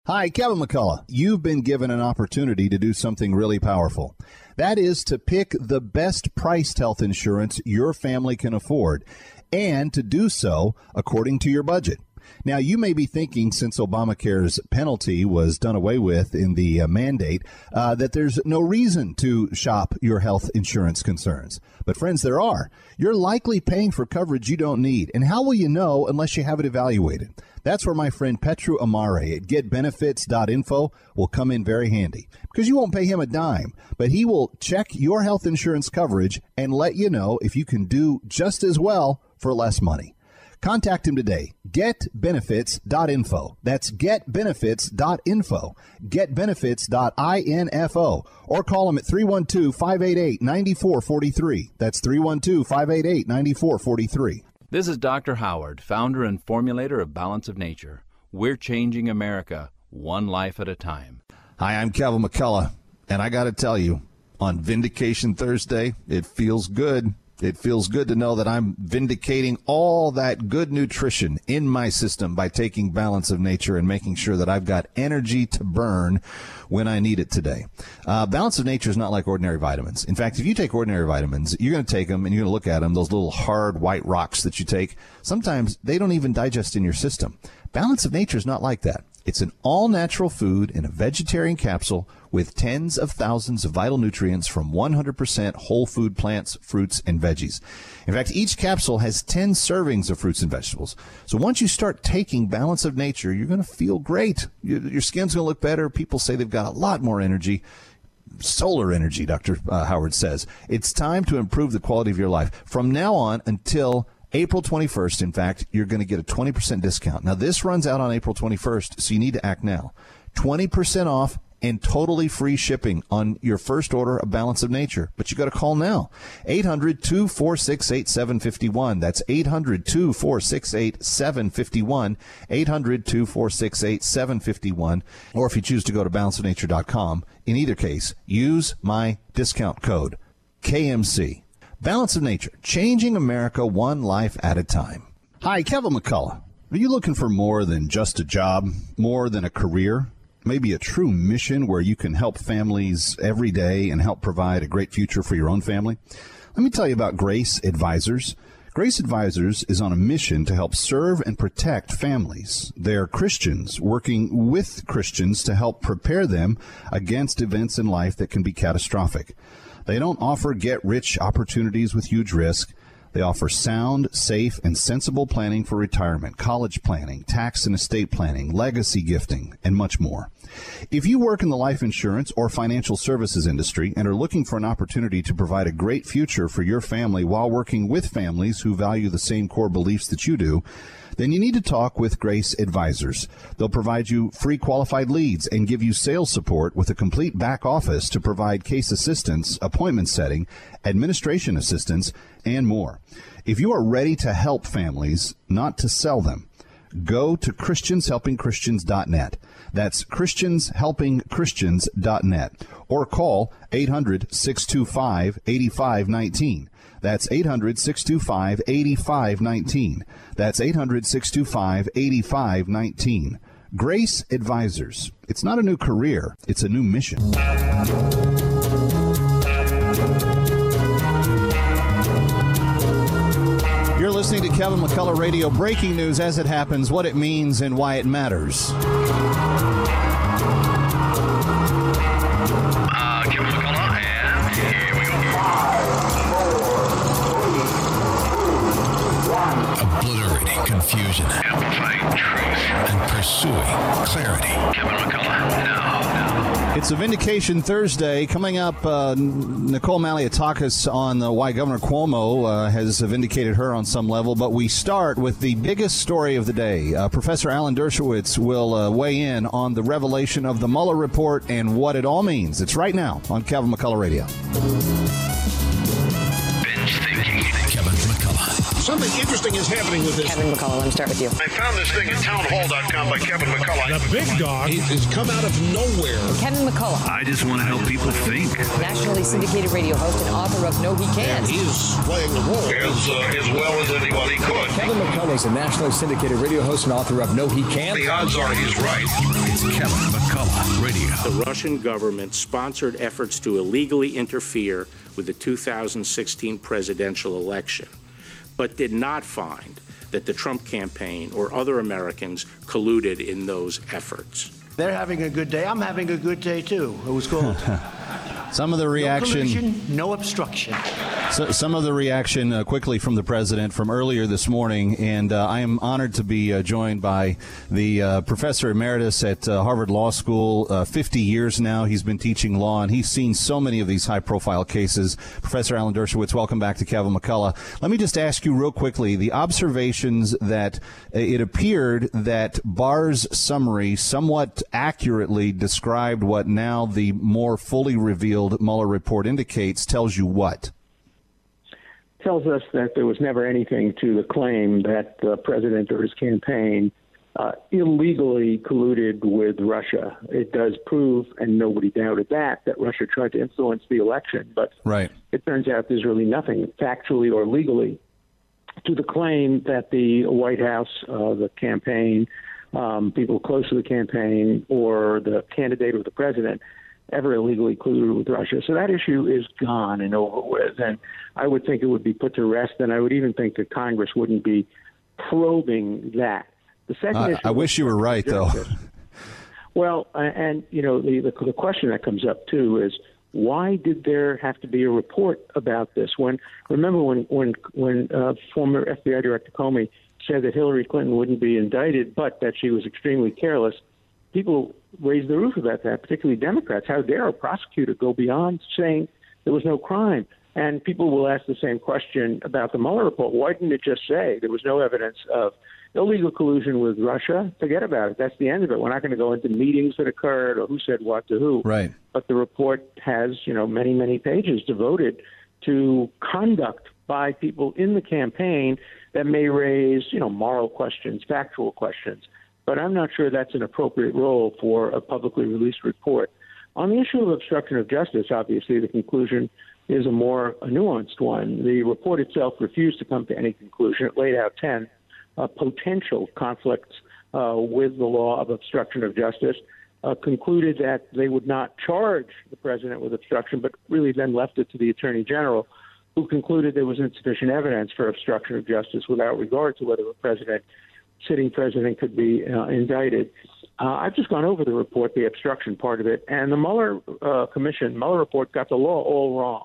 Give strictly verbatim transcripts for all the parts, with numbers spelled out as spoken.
Hi, Kevin McCullough. You've been given an opportunity to do something really powerful. That is to pick the best priced health insurance your family can afford, and to do so according to your budget. Now, you may be thinking, since Obamacare's penalty was done away with in the uh, mandate, uh, that there's no reason to shop your health insurance concerns. But friends, there are. You're likely paying for coverage you don't need. And how will you know unless you have it evaluated? That's where my friend Petru Amare at get benefits dot info will come in very handy, because you won't pay him a dime, but he will check your health insurance coverage and let you know if you can do just as well for less money. Contact him today. get benefits dot info. That's get benefits dot info. get benefits dot info. Or call him at three one two, five eight eight, nine four four three. That's three one two, five eight eight, nine four four three. This is Doctor Howard, founder and formulator of Balance of Nature. We're changing America one life at a time. Hi, I'm Kevin McCullough, and I got to tell you, on Vindication Thursday, it feels good. It feels good to know that I'm vindicating all that good nutrition in my system by taking Balance of Nature and making sure that I've got energy to burn when I need it today. Uh, Balance of Nature is not like ordinary vitamins. In fact, if you take ordinary vitamins, you're going to take them and you're going to look at them, those little hard white rocks that you take. Sometimes they don't even digest in your system. Balance of Nature is not like that. It's an all-natural food in a vegetarian capsule with tens of thousands of vital nutrients from one hundred percent whole food plants, fruits, and veggies. In fact, each capsule has ten servings of fruits and vegetables. So once you start taking Balance of Nature, you're going to feel great. Your, your skin's going to look better. People say they've got a lot more energy. Solar energy, Doctor Uh, Howard says. It's time to improve the quality of your life. From now on until April twenty-first, in fact, you're going to get a twenty percent discount. Now, this runs out on April twenty-first, so you need to act now. twenty percent off and totally free shipping on your first order of Balance of Nature. But you got to call now. eight hundred, two four six, eight seven five one. That's eight hundred, two four six, eight seven five one. eight hundred, two four six, eight seven five one. Or if you choose to go to balance of nature dot com, in either case, use my discount code, K M C. Balance of Nature, changing America one life at a time. Hi, Kevin McCullough. Are you looking for more than just a job, more than a career, maybe a true mission where you can help families every day and help provide a great future for your own family? Let me tell you about Grace Advisors. Grace Advisors is on a mission to help serve and protect families. They are Christians working with Christians to help prepare them against events in life that can be catastrophic. They don't offer get-rich opportunities with huge risk. They offer sound, safe, and sensible planning for retirement, college planning, tax and estate planning, legacy gifting, and much more. If you work in the life insurance or financial services industry and are looking for an opportunity to provide a great future for your family while working with families who value the same core beliefs that you do, then you need to talk with Grace Advisors. They'll provide you free qualified leads and give you sales support with a complete back office to provide case assistance, appointment setting, administration assistance, and more. If you are ready to help families, not to sell them, go to Christians Helping Christians dot net. That's Christians Helping Christians dot net. Or call eight hundred, six two five, eight five one nine. That's eight hundred, six two five, eight five one nine. That's eight hundred, six two five, eight five one nine. Grace Advisors. It's not a new career, it's a new mission. You're listening to Kevin McCullough Radio. Breaking news as it happens, what it means and why it matters. Uh, Kevin McCullough, and here we go. Obliterating confusion. Amplifying truth. And pursuing clarity. Kevin McCullough, now, now. It's a Vindication Thursday. Coming up, uh, Nicole Malliotakis on uh, why Governor Cuomo uh, has vindicated her on some level. But we start with the biggest story of the day. Uh, Professor Alan Dershowitz will uh, weigh in on the revelation of the Mueller report and what it all means. It's right now on Kevin McCullough Radio. Binge thinking. Kevin McCullough. something interesting is happening with this. Kevin McCullough, let me start with you. I found this thing at townhall dot com by Kevin McCullough. The big dog has come out of nowhere. Kevin McCullough. I just want to help people think. Nationally syndicated radio host and author of No He Can't. And he's playing the role as, uh, as well as anybody could. Kevin McCullough is a nationally syndicated radio host and author of No He Can't. The odds are he's right. It's Kevin McCullough Radio. The Russian government sponsored efforts to illegally interfere with the two thousand sixteen presidential election, but did not find that the Trump campaign or other Americans colluded in those efforts. They're having a good day. I'm having a good day, too. It was called Some of the reaction, no collusion, no obstruction. So, some of the reaction uh, quickly from the president from earlier this morning, and uh, I am honored to be uh, joined by the uh, professor emeritus at uh, Harvard Law School. Uh, fifty years now, he's been teaching law, and he's seen so many of these high-profile cases. Professor Alan Dershowitz, welcome back to Kevin McCullough. Let me just ask you real quickly, the observations that uh, it appeared that Barr's summary somewhat accurately described what now the more fully revealed Mueller report indicates tells you what? Tells us that there was never anything to the claim that the president or his campaign uh, illegally colluded with Russia. It does prove, and nobody doubted that, that Russia tried to influence the election. But right. It turns out there's really nothing factually or legally to the claim that the White House, uh, the campaign, um, people close to the campaign, or the candidate or the president ever illegally colluded with Russia. So that issue is gone and over with. And I would think it would be put to rest, and I would even think that Congress wouldn't be probing that. The second uh, issue I wish you were right, though. Well, and, you know, the, the the question that comes up, too, is why did there have to be a report about this? When remember when, when, when uh, former F B I Director Comey said that Hillary Clinton wouldn't be indicted, but that she was extremely careless, people raised the roof about that, particularly Democrats. How dare a prosecutor go beyond saying there was no crime? And people will ask the same question about the Mueller report. Why didn't it just say there was no evidence of illegal collusion with Russia? Forget about it. That's the end of it. We're not going to go into meetings that occurred or who said what to who. Right. But the report has, you know, many, many pages devoted to conduct by people in the campaign that may raise, you know, moral questions, factual questions. But I'm not sure that's an appropriate role for a publicly released report. On the issue of obstruction of justice, obviously, the conclusion is a more a nuanced one. The report itself refused to come to any conclusion. It laid out ten uh, potential conflicts uh, with the law of obstruction of justice, uh, concluded that they would not charge the president with obstruction, but really then left it to the attorney general, who concluded there was insufficient evidence for obstruction of justice without regard to whether a president sitting president could be uh, indicted. Uh, I've just gone over the report, the obstruction part of it, and the Mueller uh, Commission, Mueller report got the law all wrong.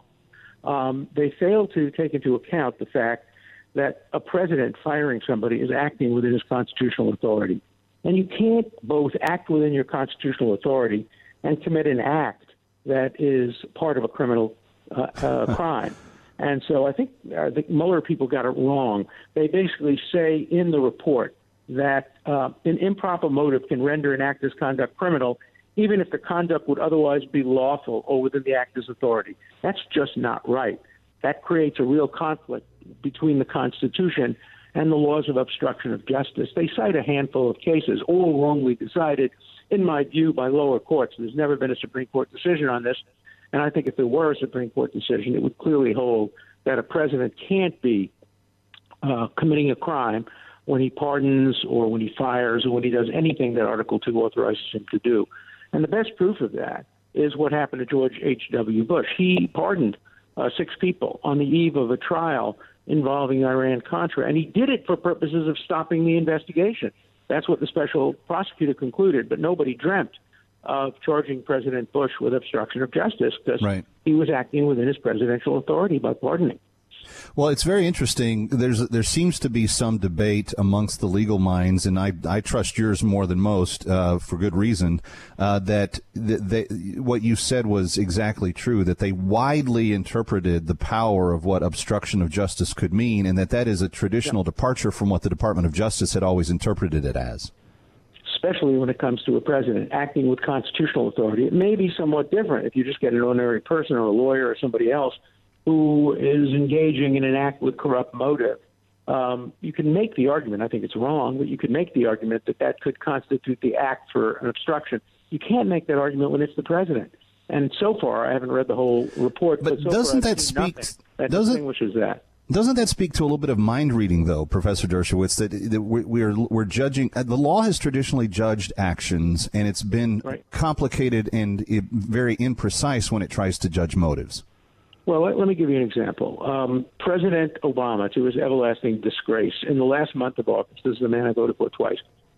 Um, they failed to take into account the fact that a president firing somebody is acting within his constitutional authority. And you can't both act within your constitutional authority and commit an act that is part of a criminal uh, uh, crime. And so I think uh, the Mueller people got it wrong. They basically say in the report that uh, an improper motive can render an actor's conduct criminal, even if the conduct would otherwise be lawful or within the actor's authority. That's just not right. That creates a real conflict between the Constitution and the laws of obstruction of justice. They cite a handful of cases, all wrongly decided, in my view, by lower courts. There's never been a Supreme Court decision on this. And I think if there were a Supreme Court decision, it would clearly hold that a president can't be uh, committing a crime when he pardons or when he fires or when he does anything that Article two authorizes him to do. And the best proof of that is what happened to George H W. Bush. He pardoned uh, six people on the eve of a trial involving Iran-Contra, and he did it for purposes of stopping the investigation. That's what the special prosecutor concluded, but nobody dreamt of charging President Bush with obstruction of justice because right. he was acting within his presidential authority by pardoning. Well, it's very interesting. There's there seems to be some debate amongst the legal minds, and I, I trust yours more than most uh, for good reason, uh, that th- they, what you said was exactly true, that they widely interpreted the power of what obstruction of justice could mean, and that that is a traditional yeah. departure from what the Department of Justice had always interpreted it as. Especially when it comes to a president acting with constitutional authority. It may be somewhat different if you just get an ordinary person or a lawyer or somebody else who is engaging in an act with corrupt motive. Uh, Um, you can make the argument, I think it's wrong, but you could make the argument that that could constitute the act for an obstruction. You can't make that argument when it's the president. And so far, I haven't read the whole report, but, but so doesn't far, that speak that doesn't, distinguishes that. Doesn't that speak to a little bit of mind reading, though, Professor Dershowitz, that, that we're, we're we're judging uh, the law has traditionally judged actions, and it's been right. complicated and it, very imprecise when it tries to judge motives. Well, let, let me give you an example. Um, President Obama, to his everlasting disgrace, in the last month of office, this is the man I voted for twice,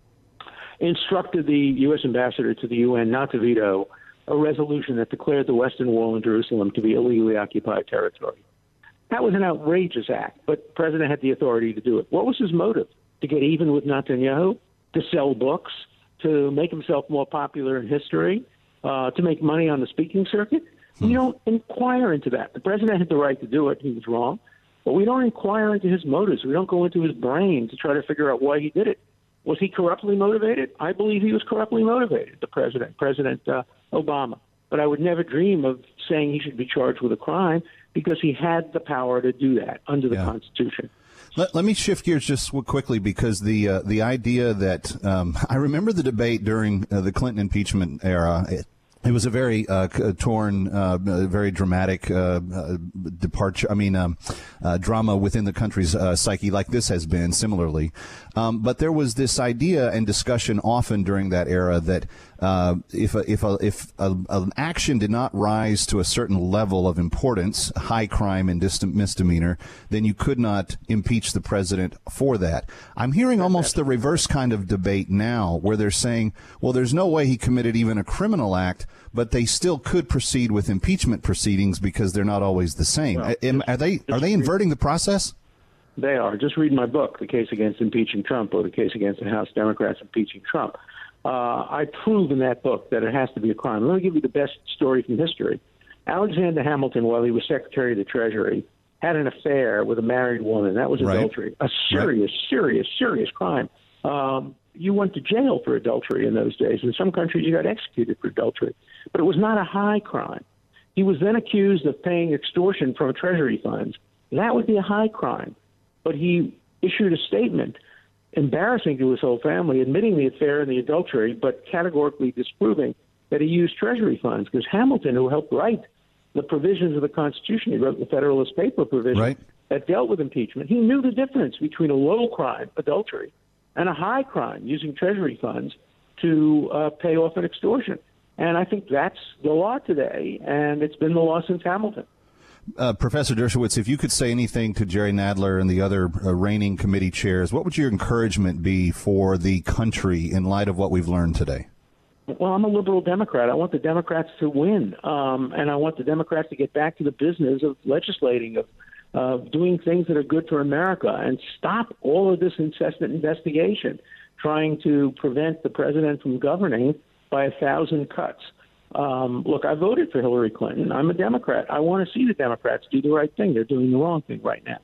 instructed the U S ambassador to the U N not to veto a resolution that declared the Western Wall in Jerusalem to be illegally occupied territory. That was an outrageous act, but the president had the authority to do it. What was his motive? To get even with Netanyahu? To sell books? To make himself more popular in history? Uh, to make money on the speaking circuit? Hmm. We don't inquire into that. The president had the right to do it. He was wrong. But we don't inquire into his motives. We don't go into his brain to try to figure out why he did it. Was he corruptly motivated? I believe he was corruptly motivated, the president, President uh, Obama. But I would never dream of saying he should be charged with a crime because he had the power to do that under the yeah. Constitution. Let, let me shift gears just quickly because the uh, the idea that um, I remember the debate during uh, the Clinton impeachment era. It, It was a very uh, torn, uh, very dramatic uh, uh, departure. I mean, um, uh, drama within the country's uh, psyche, like this has been similarly. Um, but there was this idea and discussion often during that era that uh, if a, if a, if a, an action did not rise to a certain level of importance, high crime and distant misdemeanor, then you could not impeach the president for that. I'm hearing almost the reverse kind of debate now, where they're saying, well, there's no way he committed even a criminal act, but they still could proceed with impeachment proceedings because they're not always the same. Well, Am, are they are they inverting the process? They are. Just read my book, The Case Against Impeaching Trump, or The Case Against the House Democrats Impeaching Trump. Uh, I prove in that book that it has to be a crime. Let me give you the best story from history. Alexander Hamilton, while he was Secretary of the Treasury, had an affair with a married woman. That was right. adultery. A serious, right. serious, serious crime. Um, you went to jail for adultery in those days. In some countries, you got executed for adultery. But it was not a high crime. He was then accused of paying extortion from Treasury funds. That would be a high crime. But he issued a statement, embarrassing to his whole family, admitting the affair and the adultery, but categorically disproving that he used Treasury funds. Because Hamilton, who helped write the provisions of the Constitution, he wrote the Federalist Paper provision right. that dealt with impeachment, he knew the difference between a low crime, adultery, and a high crime, using Treasury funds to uh, pay off an extortion. And I think that's the law today, and it's been the law since Hamilton. Uh, Professor Dershowitz, if you could say anything to Jerry Nadler and the other uh, reigning committee chairs, what would your encouragement be for the country in light of what we've learned today? Well, I'm a liberal Democrat. I want the Democrats to win, um, and I want the Democrats to get back to the business of legislating, of uh, doing things that are good for America, and stop all of this incessant investigation, trying to prevent the president from governing by a thousand cuts. Um, look, I voted for Hillary Clinton. I'm a Democrat. I want to see the Democrats do the right thing. They're doing the wrong thing right now.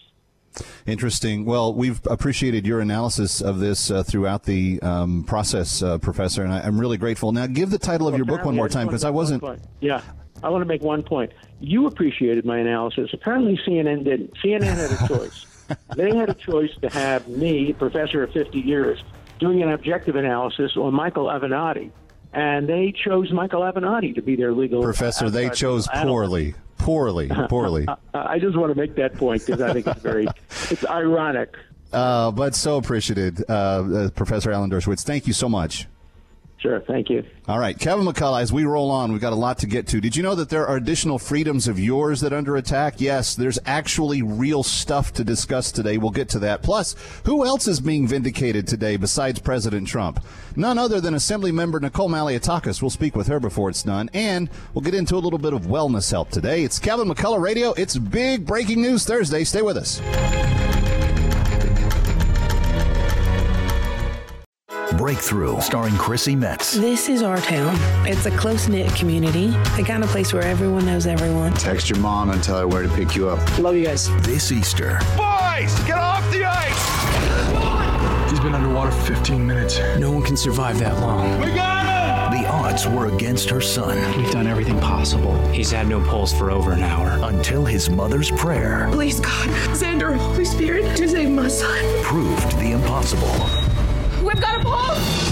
Interesting. Well, we've appreciated your analysis of this uh, throughout the um, process, uh, Professor, and I, I'm really grateful. Now, give the title of well, your book one more time, because I wasn't... Yeah, I want to make one point. You appreciated my analysis. Apparently C N N didn't. C N N had a choice. They had a choice to have me, professor of fifty years, doing an objective analysis, or Michael Avenatti. And they chose Michael Avenatti to be their legal... Professor, they chose poorly. Poorly, poorly. I just want to make that point because I think it's very, it's ironic. Uh, but so appreciated, uh, uh, Professor Alan Dershowitz. Thank you so much. Sure, thank you. All right, Kevin McCullough, as we roll on, we've got a lot to get to. Did you know that there are additional freedoms of yours that are under attack? Yes, there's actually real stuff to discuss today. We'll get to that. Plus, who else is being vindicated today besides President Trump? None other than Assembly Member Nicole Malliotakis. We'll speak with her before it's done. And we'll get into a little bit of wellness help today. It's Kevin McCullough Radio. It's Big Breaking News Thursday. Stay with us. Breakthrough, starring Chrissy Metz. This is our town. It's a close-knit community, the kind of place where everyone knows everyone. Text your mom and tell her where to pick you up. Love you guys. This Easter. Boys, get off the ice! He's been underwater for fifteen minutes. No one can survive that long. We got him! The odds odds were against her son. We've done everything possible. He's had no pulse for over an hour. Until his mother's prayer. Please, God, Xander, Holy Spirit, to save my son. Proved the impossible. We've got a pulse!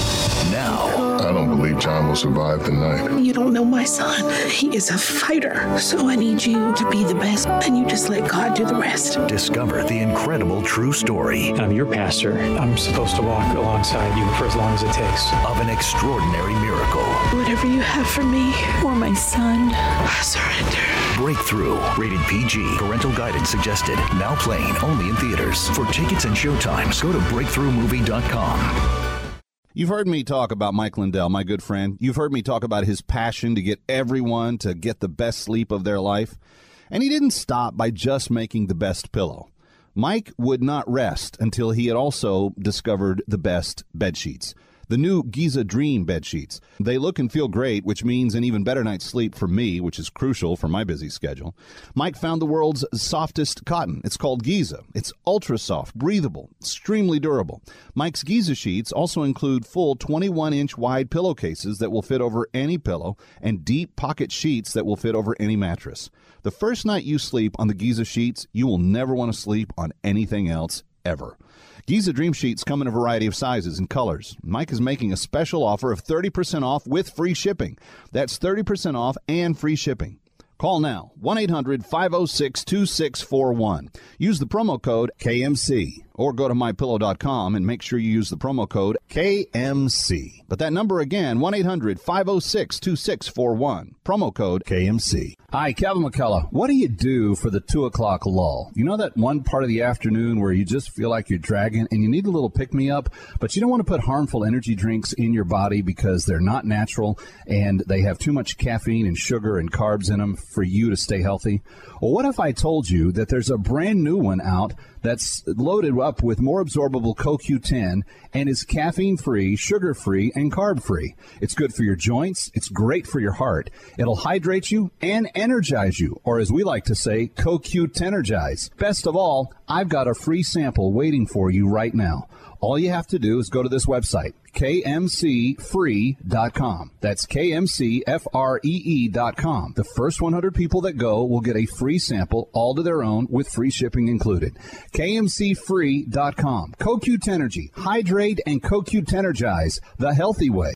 Now, I don't believe John will survive the night. You don't know my son. He is a fighter. So I need you to be the best, and you just let God do the rest. Discover the incredible true story. I'm your pastor. I'm supposed to walk alongside you for as long as it takes. Of an extraordinary miracle. Whatever you have for me or my son, I surrender. Breakthrough. Rated P G. Parental guidance suggested. Now playing only in theaters. For tickets and showtimes, go to breakthrough movie dot com. You've heard me talk about Mike Lindell, my good friend. You've heard me talk about his passion to get everyone to get the best sleep of their life. And he didn't stop by just making the best pillow. Mike would not rest until he had also discovered the best bed sheets. The new Giza Dream bed sheets. They look and feel great, which means an even better night's sleep for me, which is crucial for my busy schedule. Mike found the world's softest cotton. It's called Giza. It's ultra soft, breathable, extremely durable. Mike's Giza sheets also include full twenty-one inch wide pillowcases that will fit over any pillow and deep pocket sheets that will fit over any mattress. The first night you sleep on the Giza sheets, you will never want to sleep on anything else ever. Giza Dream Sheets come in a variety of sizes and colors. Mike is making a special offer of thirty percent off with free shipping. That's thirty percent off and free shipping. Call now, one eight hundred five oh six two six four one. Use the promo code K M C or go to my pillow dot com and make sure you use the promo code K M C. But that number again, one eight hundred five oh six two six four one. Promo code K M C. Hi, Kevin McCullough. What do you do for the two o'clock lull? You know that one part of the afternoon where you just feel like you're dragging and you need a little pick-me-up, but you don't want to put harmful energy drinks in your body because they're not natural and they have too much caffeine and sugar and carbs in them for you to stay healthy? Well, what if I told you that there's a brand new one out that's loaded up with more absorbable C O Q ten and is caffeine-free, sugar-free, and carb-free? It's good for your joints. It's great for your heart. It'll hydrate you and energize you, or as we like to say, C O Q ten-ergize. Best of all, I've got a free sample waiting for you right now. All you have to do is go to this website, K M C free dot com. That's K M C F R E E dot com. The first one hundred people that go will get a free sample all to their own with free shipping included. K M C free dot com. C O Q ten-ergy. Hydrate and C O Q ten-ergize the healthy way.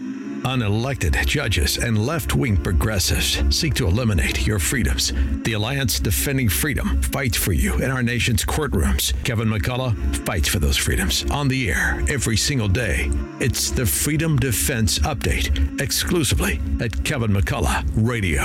Unelected judges and left-wing progressives seek to eliminate your freedoms. The Alliance Defending Freedom fights for you in our nation's courtrooms. Kevin McCullough fights for those freedoms on the air every single day. It's the Freedom Defense Update, exclusively at Kevin McCullough Radio.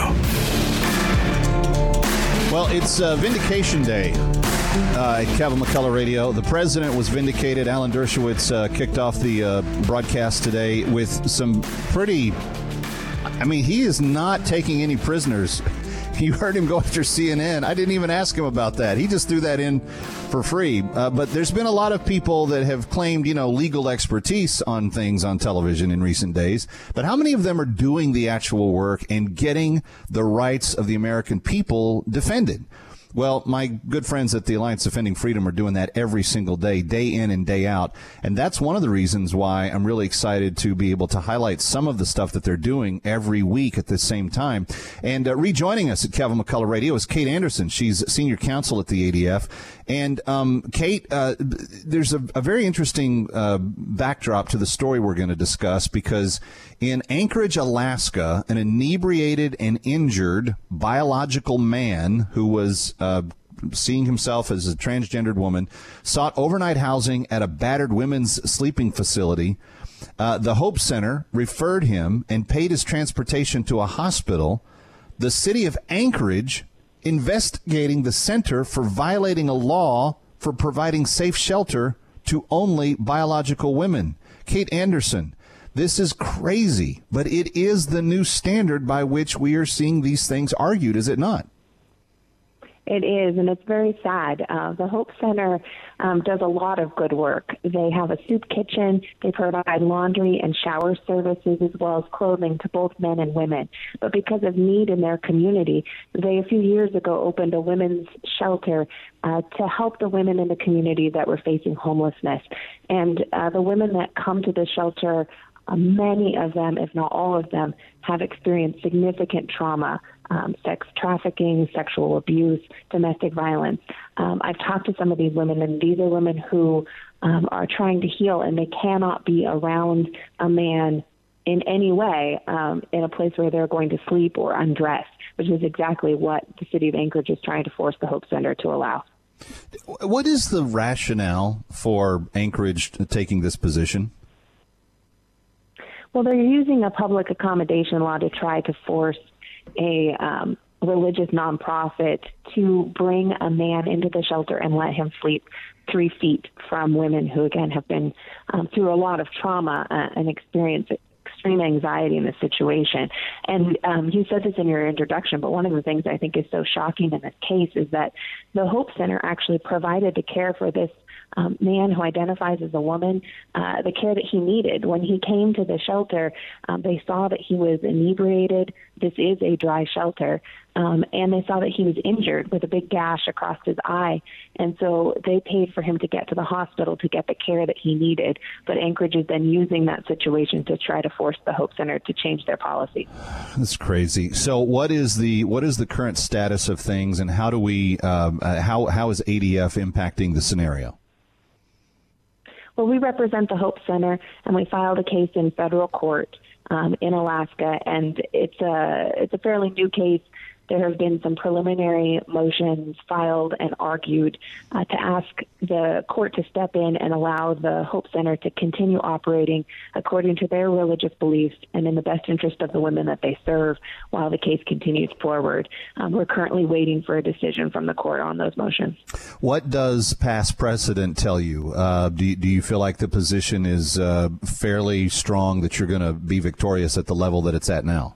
Well, it's uh, Vindication Day uh, at Kevin McCullough Radio. The president was vindicated. Alan Dershowitz uh, kicked off the uh, broadcast today with some pretty, I mean, he is not taking any prisoners. You heard him go after C N N. I didn't even ask him about that. He just threw that in for free. Uh, but there's been a lot of people that have claimed, you know, legal expertise on things on television in recent days. But how many of them are doing the actual work and getting the rights of the American people defended? Well, my good friends at the Alliance Defending Freedom are doing that every single day, day in and day out. And that's one of the reasons why I'm really excited to be able to highlight some of the stuff that they're doing every week at the same time. And uh, rejoining us at Kevin McCullough Radio is Kate Anderson. She's senior counsel at the A D F. And, um, Kate, uh, there's a, a very interesting uh, backdrop to the story we're going to discuss, because in Anchorage, Alaska, an inebriated and injured biological man who was uh, seeing himself as a transgendered woman sought overnight housing at a battered women's sleeping facility. Uh, the Hope Center referred him and paid his transportation to a hospital. The city of Anchorage investigating the center for violating a law for providing safe shelter to only biological women. Kate Anderson, this is crazy, but it is the new standard by which we are seeing these things argued, is it not? It is, and it's very sad. Uh, the Hope Center um, does a lot of good work. They have a soup kitchen. They provide laundry and shower services, as well as clothing to both men and women. But because of need in their community, they a few years ago opened a women's shelter uh, to help the women in the community that were facing homelessness. And uh, the women that come to the shelter Uh, many of them, if not all of them, have experienced significant trauma, um, sex trafficking, sexual abuse, domestic violence. Um, I've talked to some of these women, and these are women who um, are trying to heal, and they cannot be around a man in any way um, in a place where they're going to sleep or undress, which is exactly what the city of Anchorage is trying to force the Hope Center to allow. What is the rationale for Anchorage taking this position? Well, they're using a public accommodation law to try to force a um, religious nonprofit to bring a man into the shelter and let him sleep three feet from women who, again, have been um, through a lot of trauma uh, and experience extreme anxiety in this situation. And um, you said this in your introduction, but one of the things I think is so shocking in this case is that the Hope Center actually provided the care for this Um, man who identifies as a woman, uh, the care that he needed. When he came to the shelter, um, they saw that he was inebriated. This is a dry shelter. Um, and they saw that he was injured with a big gash across his eye. And so they paid for him to get to the hospital to get the care that he needed. But Anchorage is then using that situation to try to force the Hope Center to change their policy. That's crazy. So what is the what is the current status of things, and how do we um, uh, how how is A D F impacting the scenario? Well, we represent the Hope Center, and we filed a case in federal court um, in Alaska, and it's a it's a fairly new case. There have been some preliminary motions filed and argued uh, to ask the court to step in and allow the Hope Center to continue operating according to their religious beliefs and in the best interest of the women that they serve while the case continues forward. Um, we're currently waiting for a decision from the court on those motions. What does past precedent tell you? Uh, do, you do you feel like the position is uh, fairly strong that you're going to be victorious at the level that it's at now?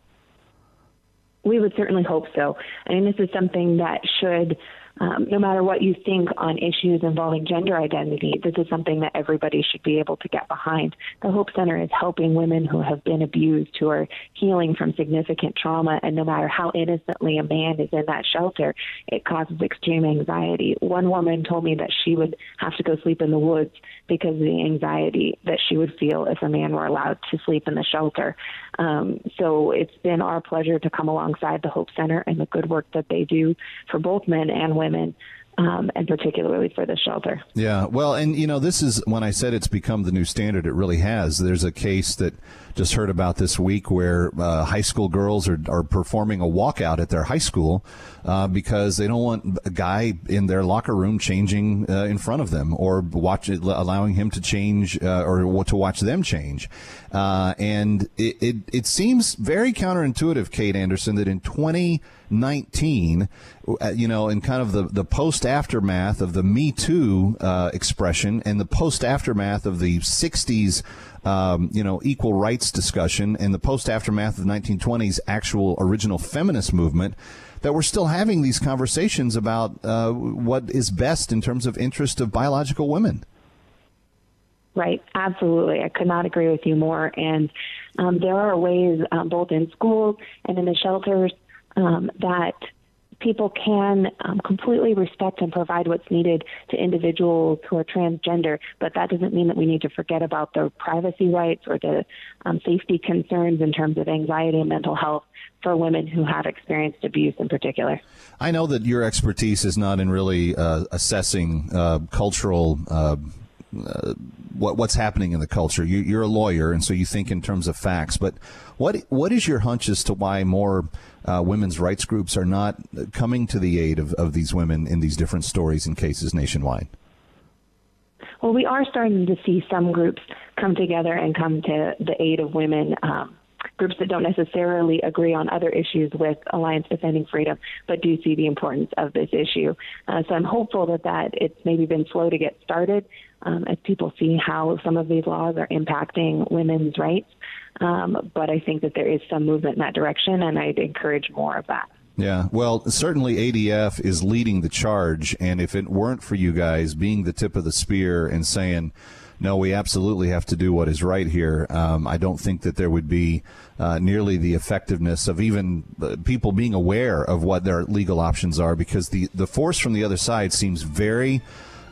We would certainly hope so. I mean, this is something that should, um, no matter what you think on issues involving gender identity, this is something that everybody should be able to get behind. The Hope Center is helping women who have been abused, who are healing from significant trauma, and no matter how innocently a man is in that shelter, it causes extreme anxiety. One woman told me that she would have to go sleep in the woods because of the anxiety that she would feel if a man were allowed to sleep in the shelter. Um, so it's been our pleasure to come alongside the Hope Center and the good work that they do for both men and women, um, and particularly for the shelter. Yeah, well, and, you know, this is, when I said it's become the new standard, it really has. There's a case that just heard about this week where uh, high school girls are, are performing a walkout at their high school uh, because they don't want a guy in their locker room changing uh, in front of them, or watch allowing him to change uh, or to watch them change. Uh, and it, it, it seems very counterintuitive, Kate Anderson, that in twenty nineteen, you know, in kind of the, the post-aftermath of the Me Too uh, expression and the post-aftermath of the sixties Um, you know, equal rights discussion and the post-aftermath of the nineteen twenties actual original feminist movement, that we're still having these conversations about uh, what is best in terms of interest of biological women. Right, absolutely. I could not agree with you more. And um, there are ways, um, both in schools and in the shelters, um, that people can um, completely respect and provide what's needed to individuals who are transgender, but that doesn't mean that we need to forget about their privacy rights or the um, safety concerns in terms of anxiety and mental health for women who have experienced abuse in particular. I know that your expertise is not in really uh, assessing uh, cultural uh, uh, what, what's happening in the culture. You, you're a lawyer, and so you think in terms of facts, but what what is your hunch as to why more Uh, women's rights groups are not coming to the aid of, of these women in these different stories and cases nationwide? Well, we are starting to see some groups come together and come to the aid of women, um, groups that don't necessarily agree on other issues with Alliance Defending Freedom, but do see the importance of this issue. Uh, so I'm hopeful that, that it's maybe been slow to get started um, as people see how some of these laws are impacting women's rights. Um, but I think that there is some movement in that direction, and I'd encourage more of that. Yeah, well, certainly A D F is leading the charge, and if it weren't for you guys being the tip of the spear and saying, no, we absolutely have to do what is right here, um, I don't think that there would be uh, nearly the effectiveness of even uh, people being aware of what their legal options are, because the, the force from the other side seems very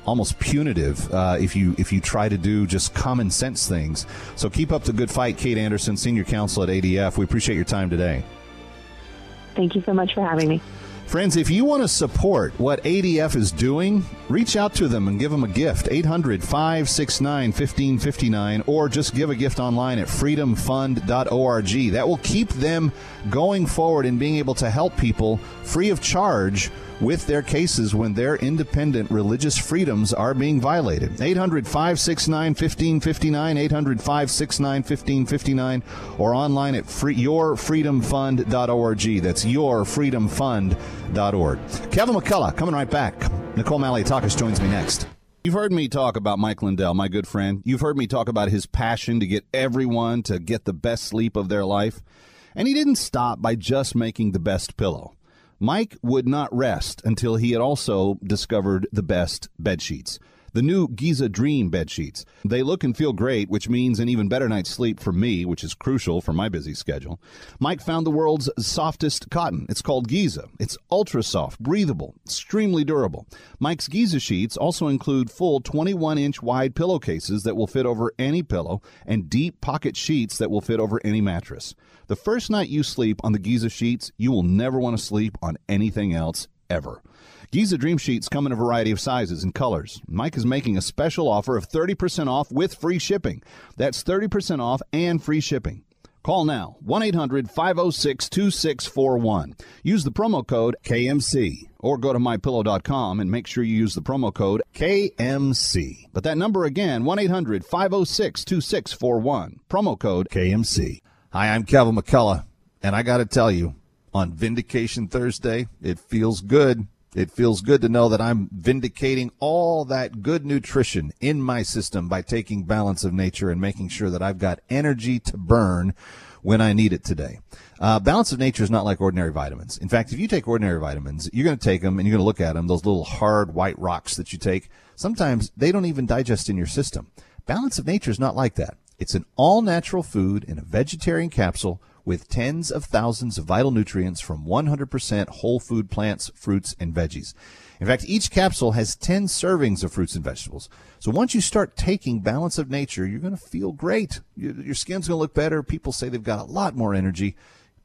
almost punitive uh, if you if you try to do just common sense things. So keep up the good fight, Kate Anderson, Senior Counsel at A D F. We appreciate your time today. Thank you so much for having me. Friends, if you want to support what A D F is doing, reach out to them and give them a gift, eight hundred, five six nine, one five five nine, or just give a gift online at freedom fund dot org. That will keep them going forward and being able to help people free of charge with their cases when their independent religious freedoms are being violated. eight hundred, five six nine, one five five nine, eight hundred, five six nine, one five five nine, or online at free, your freedom fund dot org. That's your freedom fund dot org. Kevin McCullough coming right back. Nicole Malliotakis joins me next. You've heard me talk about Mike Lindell, my good friend. You've heard me talk about his passion to get everyone to get the best sleep of their life. And he didn't stop by just making the best pillow. Mike would not rest until he had also discovered the best bed sheets. The new Giza Dream bed sheets. They look and feel great, which means an even better night's sleep for me, which is crucial for my busy schedule. Mike found the world's softest cotton. It's called Giza. It's ultra soft, breathable, extremely durable. Mike's Giza sheets also include full twenty-one inch wide pillowcases that will fit over any pillow and deep pocket sheets that will fit over any mattress. The first night you sleep on the Giza sheets, you will never want to sleep on anything else ever. Giza Dream Sheets come in a variety of sizes and colors. Mike is making a special offer of thirty percent off with free shipping. That's thirty percent off and free shipping. Call now, one eight hundred, five oh six, two six four one. Use the promo code K M C or go to my pillow dot com and make sure you use the promo code K M C. But that number again, one eight hundred, five oh six, two six four one. Promo code K M C. Hi, I'm Kevin McCullough, and I got to tell you, on Vindication Thursday, it feels good. It feels good to know that I'm vindicating all that good nutrition in my system by taking Balance of Nature and making sure that I've got energy to burn when I need it today. Uh, Balance of Nature is not like ordinary vitamins. In fact, if you take ordinary vitamins, you're going to take them and you're going to look at them, those little hard white rocks that you take. Sometimes they don't even digest in your system. Balance of Nature is not like that. It's an all-natural food in a vegetarian capsule with tens of thousands of vital nutrients from one hundred percent whole food plants, fruits, and veggies. In fact, each capsule has ten servings of fruits and vegetables. So once you start taking Balance of Nature, you're going to feel great. Your skin's going to look better. People say they've got a lot more energy.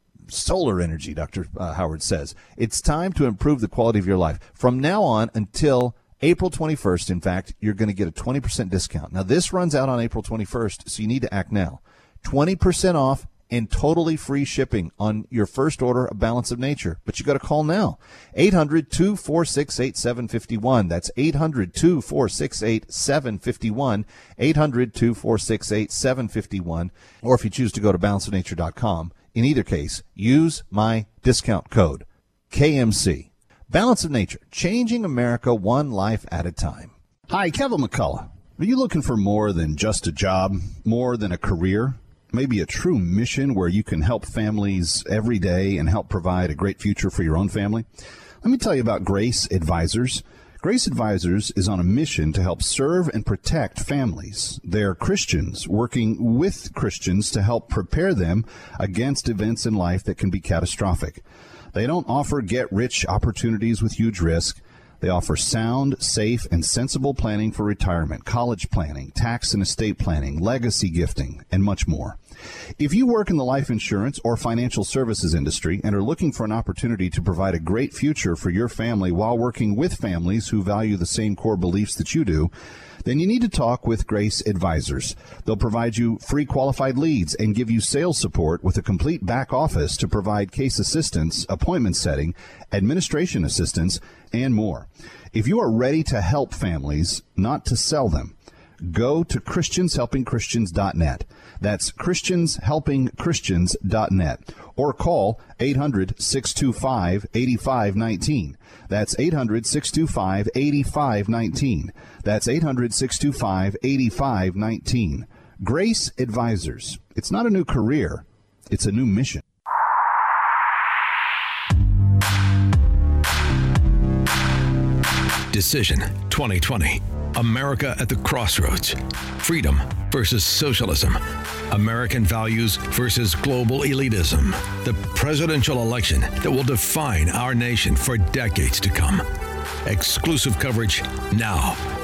Solar energy, Doctor Uh, Howard says. It's time to improve the quality of your life. From now on until April twenty-first, in fact, you're going to get a twenty percent discount. Now, this runs out on April twenty-first, so you need to act now. twenty percent off and totally free shipping on your first order of Balance of Nature. But you got to call now. eight hundred, two four six, eight seven five one. That's eight hundred, two four six, eight seven five one. eight hundred, two four six, eight seven five one. Or if you choose to go to balance of nature dot com, in either case, use my discount code, K M C. Balance of Nature, changing America one life at a time. Hi, Kevin McCullough. Are you looking for more than just a job, more than a career? Maybe a true mission where you can help families every day and help provide a great future for your own family? Let me tell you about Grace Advisors. Grace Advisors is on a mission to help serve and protect families. They're Christians working with Christians to help prepare them against events in life that can be catastrophic. They don't offer get-rich opportunities with huge risk. They offer sound, safe, and sensible planning for retirement, college planning, tax and estate planning, legacy gifting, and much more. If you work in the life insurance or financial services industry and are looking for an opportunity to provide a great future for your family while working with families who value the same core beliefs that you do, then you need to talk with Grace Advisors. They'll provide you free qualified leads and give you sales support with a complete back office to provide case assistance, appointment setting, administration assistance, and more. If you are ready to help families, not to sell them, go to Christians Helping Christians dot net. That's Christians Helping Christians dot net. Or call eight hundred, six two five, eight five one nine. That's eight hundred, six two five, eight five one nine. That's eight hundred, six two five, eight five one nine. Grace Advisors. It's not a new career. It's a new mission. Decision twenty twenty. America at the crossroads. Freedom versus socialism. American values versus global elitism. The presidential election that will define our nation for decades to come. Exclusive coverage now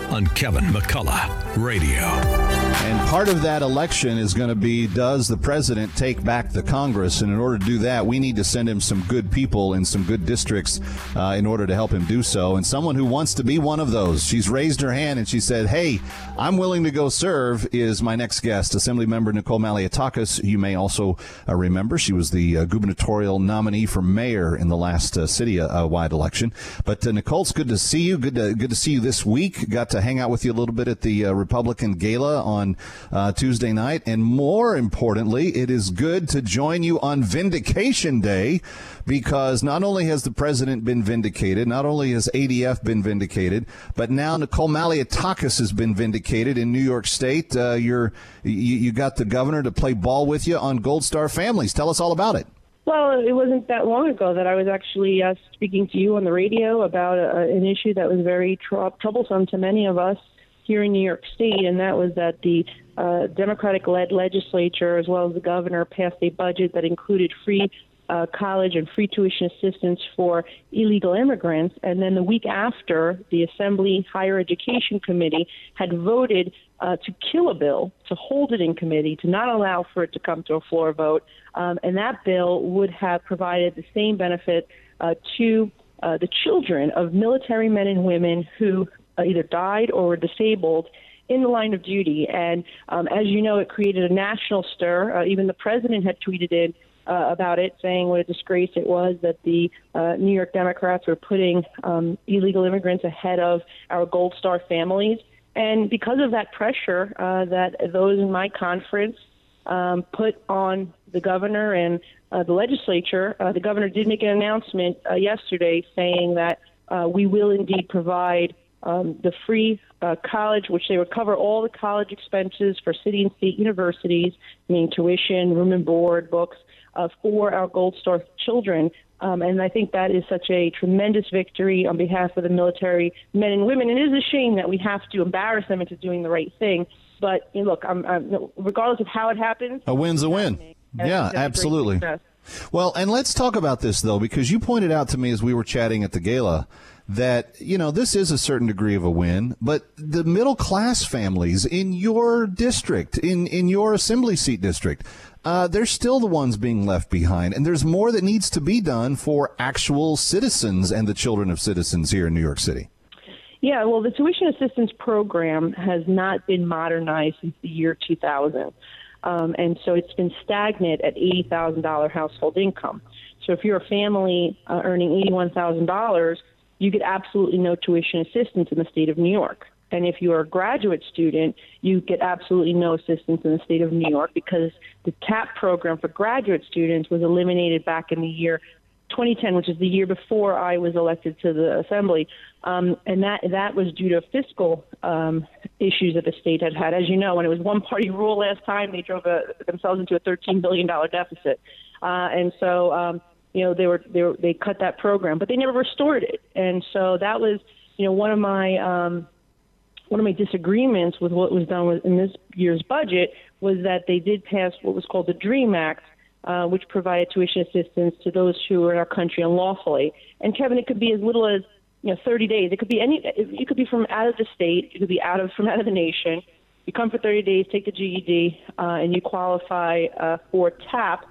on Kevin McCullough Radio. And part of that election is going to be, does the president take back the Congress? And in order to do that, we need to send him some good people in some good districts uh, in order to help him do so. And someone who wants to be one of those, she's raised her hand and she said, hey, I'm willing to go serve, is my next guest, Assemblymember Nicole Malliotakis. You may also uh, remember she was the uh, gubernatorial nominee for mayor in the last uh, city-wide election. But uh, Nicole, it's good to see you. Good to, good to see you this week. Got to hang out with you a little bit at the uh, Republican Gala on uh, Tuesday night. And more importantly, it is good to join you on Vindication Day, because not only has the president been vindicated, not only has A D F been vindicated, but now Nicole Malliotakis has been vindicated in New York State. Uh, you're, you, you got the governor to play ball with you on Gold Star Families. Tell us all about it. Well, it wasn't that long ago that I was actually uh, speaking to you on the radio about uh, an issue that was very tr- troublesome to many of us here in New York State, and that was that the uh, Democratic-led legislature, as well as the governor, passed a budget that included free uh, college and free tuition assistance for illegal immigrants. And then the week after, the Assembly Higher Education Committee had voted uh, to kill a bill, to hold it in committee, to not allow for it to come to a floor vote. Um, and that bill would have provided the same benefit uh, to uh, the children of military men and women who uh, either died or were disabled in the line of duty. And um, as you know, it created a national stir. Uh, even the president had tweeted in uh, about it, saying what a disgrace it was that the uh, New York Democrats were putting um, illegal immigrants ahead of our Gold Star families. And because of that pressure uh, that those in my conference um, put on the governor and uh, the legislature, uh, the governor did make an announcement uh, yesterday saying that uh, we will indeed provide um, the free uh, college, which they would cover all the college expenses for city and state universities, meaning tuition, room and board, books, uh, for our Gold Star children. Um, and I think that is such a tremendous victory on behalf of the military men and women. And it is a shame that we have to embarrass them into doing the right thing. But you know, look, I'm, I'm, regardless of how it happens, a win's a win. Yeah, absolutely. Well, and let's talk about this, though, because you pointed out to me as we were chatting at the gala that, you know, this is a certain degree of a win, but the middle class families in your district, in, in your assembly seat district, uh, they're still the ones being left behind. And there's more that needs to be done for actual citizens and the children of citizens here in New York City. Yeah, well, the tuition assistance program has not been modernized since the year two thousand. Um, and so it's been stagnant at eighty thousand dollars household income. So if you're a family uh, earning eighty-one thousand dollars, you get absolutely no tuition assistance in the state of New York. And if you're a graduate student, you get absolutely no assistance in the state of New York because the TAP program for graduate students was eliminated back in the year twenty ten, which is the year before I was elected to the Assembly. Um, and that that was due to fiscal um, issues that the state had had. As you know, when it was one-party rule last time, they drove a, themselves into a thirteen billion dollars deficit. Uh, and so, um, you know, they were, they were they cut that program, but they never restored it. And so that was, you know, one of my um, one of my disagreements with what was done with, in this year's budget was that they did pass what was called the DREAM Act, Uh, which provided tuition assistance to those who are in our country unlawfully. And Kevin, it could be as little as you know thirty days. It could be any. You could be from out of the state. You could be out of from out of the nation. You come for thirty days, take the G E D, uh, and you qualify uh, for TAP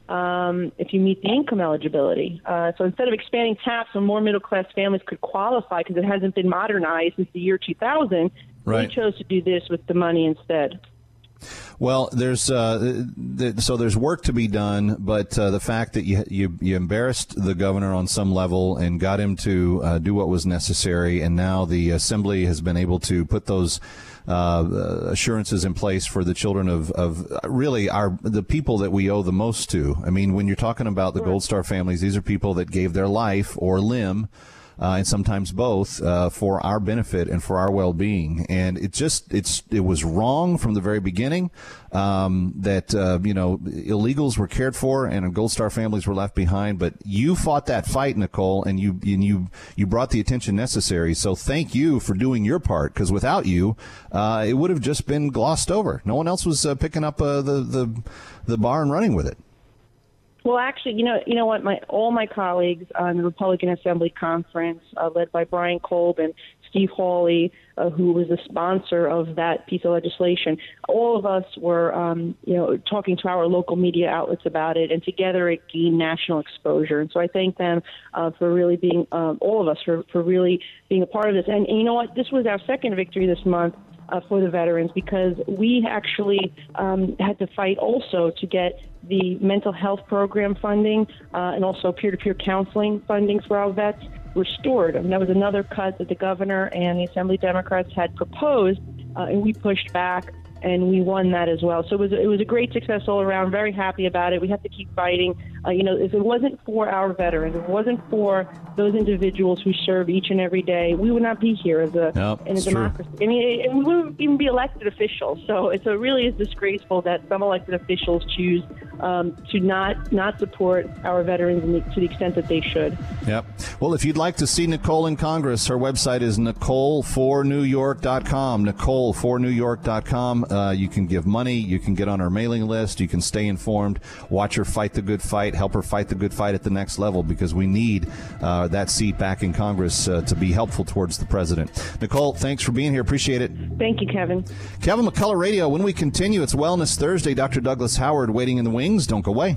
um, if you meet the income eligibility. Uh, so instead of expanding TAP so more middle class families could qualify because it hasn't been modernized since the year two thousand, right. They chose to do this with the money instead. Well, there's uh, th- so there's work to be done, but uh, the fact that you, you you embarrassed the governor on some level and got him to uh, do what was necessary, and now the Assembly has been able to put those uh, assurances in place for the children of, of really our the people that we owe the most to. I mean, when you're talking about the Gold Star families, these are people that gave their life or limb. Uh, and sometimes both, uh, for our benefit and for our well-being. And it just, it's, it was wrong from the very beginning, um, that, uh, you know, illegals were cared for and Gold Star families were left behind. But you fought that fight, Nicole, and you, and you, you brought the attention necessary. So thank you for doing your part, because without you, uh, it would have just been glossed over. No one else was uh, picking up uh, the, the, the bar and running with it. Well, actually, you know, you know what? My all my colleagues on the Republican Assembly Conference, uh, led by Brian Kolb and Steve Hawley, uh, who was the sponsor of that piece of legislation, all of us were, um, you know, talking to our local media outlets about it, and together it gained national exposure. And so I thank them uh, for really being, um, all of us, for, for really being a part of this. And, and you know what? This was our second victory this month. Uh, for the veterans, because we actually um, had to fight also to get the mental health program funding uh, and also peer-to-peer counseling funding for our vets restored. And that was another cut that the governor and the Assembly Democrats had proposed, uh, and we pushed back, and we won that as well. So it was it was a great success all around. Very happy about it. We have to keep fighting. Uh, you know, if it wasn't for our veterans, if it wasn't for those individuals who serve each and every day, we would not be here as a Yep, in a it's democracy. true. I mean, and we wouldn't even be elected officials. So it's a really is disgraceful that some elected officials choose um, to not not support our veterans in the, to the extent that they should. Yep. Well, if you'd like to see Nicole in Congress, her website is nicole for new york dot com. nicole for new york dot com. Uh, you can give money. You can get on her mailing list. You can stay informed. Watch her fight the good fight. Help her fight the good fight at the next level, because we need uh, that seat back in Congress uh, to be helpful towards the president. Nicole, thanks for being here. Appreciate it. Thank you, Kevin. Kevin McCullough Radio. When we continue, it's Wellness Thursday. Doctor Douglas Howard waiting in the wings. Don't go away.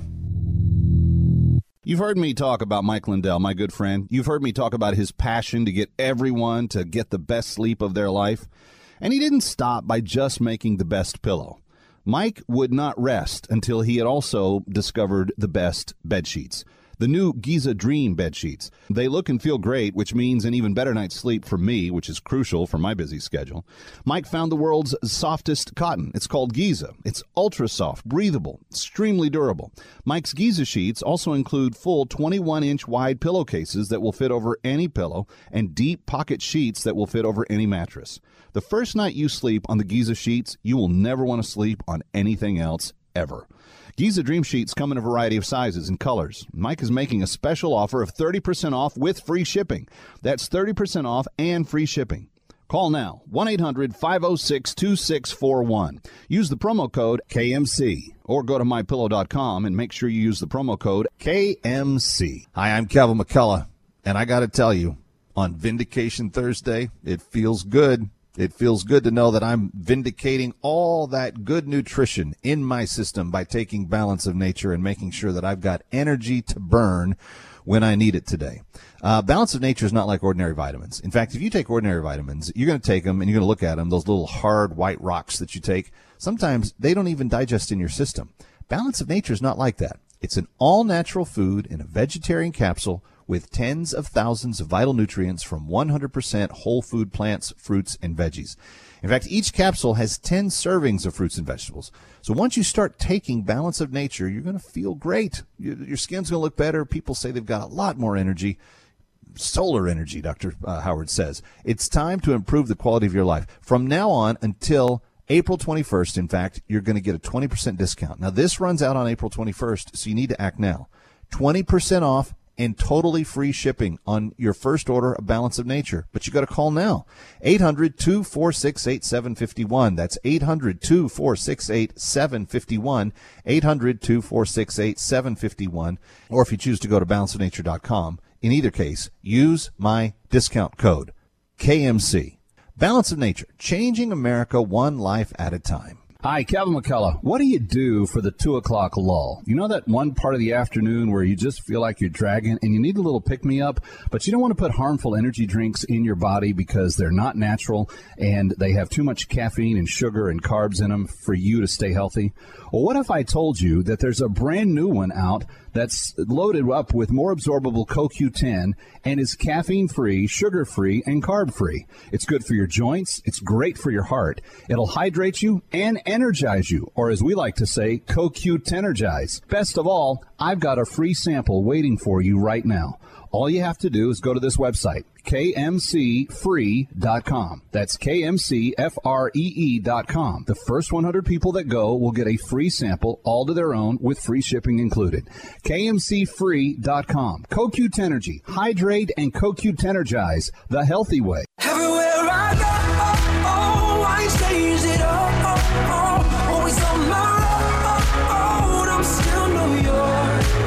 You've heard me talk about Mike Lindell, my good friend. You've heard me talk about his passion to get everyone to get the best sleep of their life. And he didn't stop by just making the best pillow. Mike would not rest until he had also discovered the best bed sheets. The new Giza Dream bed sheets. They look and feel great, which means an even better night's sleep for me, which is crucial for my busy schedule. Mike found the world's softest cotton. It's called Giza. It's ultra soft, breathable, extremely durable. Mike's Giza sheets also include full twenty-one inch wide pillowcases that will fit over any pillow and deep pocket sheets that will fit over any mattress. The first night you sleep on the Giza sheets, you will never want to sleep on anything else ever. Giza Dream Sheets come in a variety of sizes and colors. Mike is making a special offer of thirty percent off with free shipping. That's thirty percent off and free shipping. Call now, one eight hundred five oh six two six four one. Use the promo code K M C or go to my pillow dot com and make sure you use the promo code K M C. Hi, I'm Kevin McCullough, and I got to tell you, on Vindication Thursday, it feels good. It feels good to know that I'm vindicating all that good nutrition in my system by taking Balance of Nature and making sure that I've got energy to burn when I need it today. Uh, Balance of Nature is not like ordinary vitamins. In fact, if you take ordinary vitamins, you're going to take them and you're going to look at them, those little hard white rocks that you take. Sometimes they don't even digest in your system. Balance of Nature is not like that. It's an all-natural food in a vegetarian capsule with tens of thousands of vital nutrients from one hundred percent whole food plants, fruits, and veggies. In fact, each capsule has ten servings of fruits and vegetables. So once you start taking Balance of Nature, you're going to feel great. Your skin's going to look better. People say they've got a lot more energy. Solar energy, Doctor Uh, Howard says. It's time to improve the quality of your life. From now on until April twenty-first, in fact, you're going to get a twenty percent discount. Now, this runs out on April twenty-first, so you need to act now. twenty percent off and totally free shipping on your first order of Balance of Nature. But you got to call now. eight hundred two four six eight seven five one. That's eight hundred two four six eight seven five one. eight hundred two four six eight seven five one. Or if you choose to go to balance of nature dot com, in either case, use my discount code, K M C. Balance of Nature, changing America one life at a time. Hi, Kevin McCullough. What do you do for the two o'clock lull? You know that one part of the afternoon where you just feel like you're dragging and you need a little pick-me-up, but you don't want to put harmful energy drinks in your body because they're not natural and they have too much caffeine and sugar and carbs in them for you to stay healthy? Well, what if I told you that there's a brand new one out that's loaded up with more absorbable C O Q ten and is caffeine-free, sugar-free, and carb-free? It's good for your joints. It's great for your heart. It'll hydrate you and energize you, or as we like to say, C O Q ten-ergize. Best of all, I've got a free sample waiting for you right now. All you have to do is go to this website, K M C free dot com. That's K M C F R E E dot com. The first one hundred people that go will get a free sample all to their own with free shipping included. K M C free dot com. C O Q ten-ergy. Hydrate and C O Q ten-ergize the healthy way. Everywhere I go, oh, I change it up, oh, oh, always on my road, I'm still New York.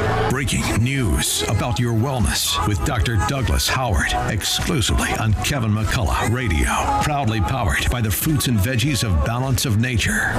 groundbreaking news about your wellness with Doctor Douglas Howard, exclusively on Kevin McCullough Radio. Proudly powered by the fruits and veggies of Balance of Nature.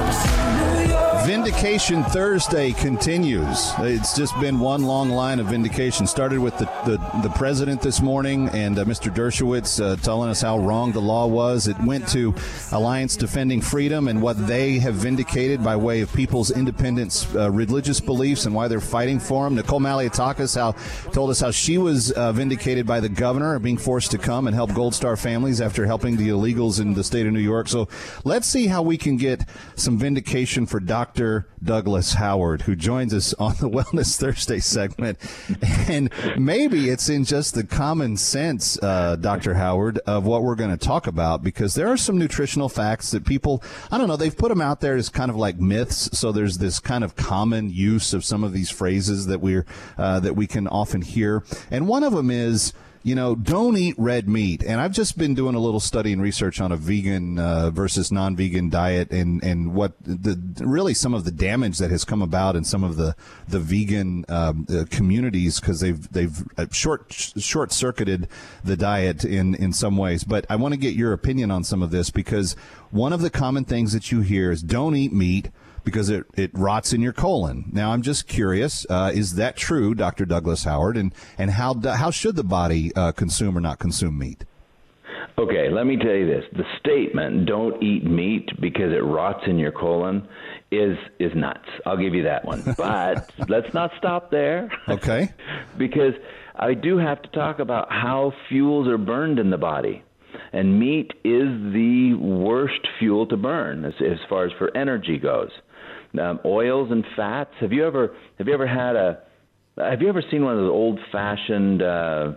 Vindication Thursday continues. It's just been one long line of vindication. Started with the, the, the president this morning and uh, Mister Dershowitz uh, telling us how wrong the law was. It went to Alliance Defending Freedom and what they have vindicated by way of people's independent uh, religious beliefs and why they're fighting for them. Nicole Maliotakis how, told us how she was uh, vindicated by the governor being forced to come and help Gold Star families after helping the illegals in the state of New York. So let's see how we can get some vindication for Doctor Doctor Douglas Howard, who joins us on the Wellness Thursday segment. And maybe it's in just the common sense, uh, Doctor Howard, of what we're going to talk about, because there are some nutritional facts that people, I don't know, they've put them out there as kind of like myths. So there's this kind of common use of some of these phrases that we're uh, that we can often hear. And one of them is, you know, don't eat red meat. And I've just been doing a little study and research on a vegan uh, versus non-vegan diet and, and what the really some of the damage that has come about in some of the the vegan um, uh, communities, because they've they've short short circuited the diet in in some ways. But I want to get your opinion on some of this, because one of the common things that you hear is don't eat meat because it, it rots in your colon. Now, I'm just curious, uh, is that true, Doctor Douglas Howard, and, and how how should the body uh, consume or not consume meat? Okay, let me tell you this. The statement, don't eat meat because it rots in your colon, is is nuts. I'll give you that one. But let's not stop there. Okay. Because I do have to talk about how fuels are burned in the body. And meat is the worst fuel to burn as, as far as for energy goes. Um, oils and fats. Have you ever have you ever had a have you ever seen one of those old-fashioned uh,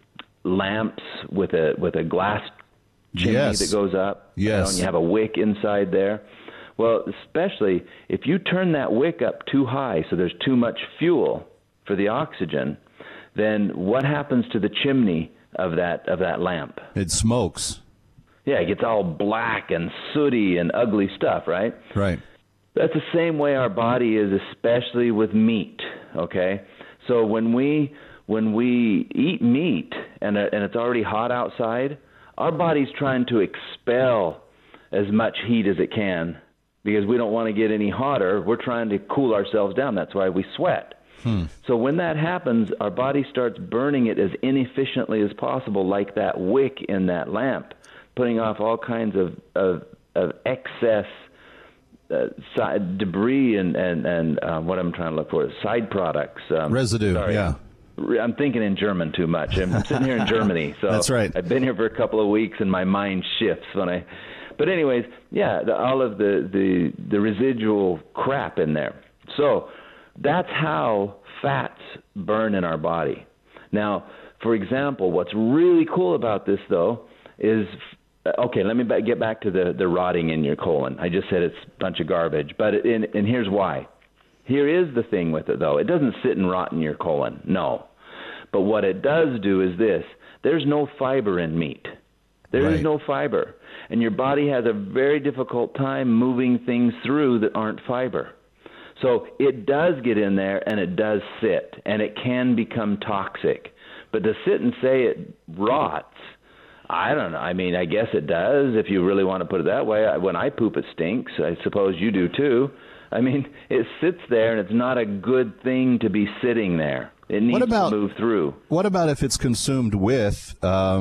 lamps with a with a glass chimney yes. that goes up? Yes. You know, and you have a wick inside there. Well, especially if you turn that wick up too high, so there's too much fuel for the oxygen, then what happens to the chimney of that of that lamp? It smokes. Yeah, it gets all black and sooty and ugly stuff, right? Right. That's the same way our body is, especially with meat, okay? So when we when we eat meat and uh, and it's already hot outside, our body's trying to expel as much heat as it can because we don't want to get any hotter. We're trying to cool ourselves down. That's why we sweat. Hmm. So when that happens, our body starts burning it as inefficiently as possible, like that wick in that lamp, putting off all kinds of, of, of excess uh, side debris and, and, and uh, what I'm trying to look for, side products. Um, Residue, sorry. yeah. I'm thinking in German too much. I'm sitting here in Germany, so that's right. I've been here for a couple of weeks, and my mind shifts when I. But anyways, yeah, the, all of the, the the residual crap in there. So that's how fats burn in our body. Now, for example, what's really cool about this, though, is okay. Let me ba- get back to the the rotting in your colon. I just said it's a bunch of garbage, but it, and, and here's why. Here is the thing with it, though. It doesn't sit and rot in your colon, no. But what it does do is this. There's no fiber in meat. There right. is no fiber. And your body has a very difficult time moving things through that aren't fiber. So it does get in there, and it does sit, and it can become toxic. But to sit and say it rots, I don't know. I mean, I guess it does if you really want to put it that way. When I poop, it stinks. I suppose you do, too. I mean, it sits there, and it's not a good thing to be sitting there. It needs what about, to move through. What about if it's consumed with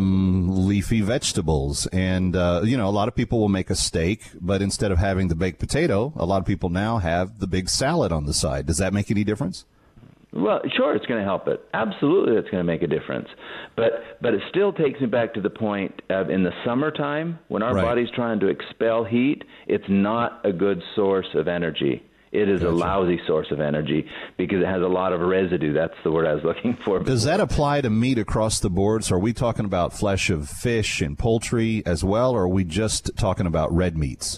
um, leafy vegetables? And, uh, you know, a lot of people will make a steak, but instead of having the baked potato, a lot of people now have the big salad on the side. Does that make any difference? Well, sure, it's going to help it. Absolutely, it's going to make a difference. But but it still takes me back to the point of in the summertime, when our right. body's trying to expel heat, it's not a good source of energy. It is gotcha. a lousy source of energy because it has a lot of residue. That's the word I was looking for. Before. Does that apply to meat across the board? So are we talking about flesh of fish and poultry as well, or are we just talking about red meats?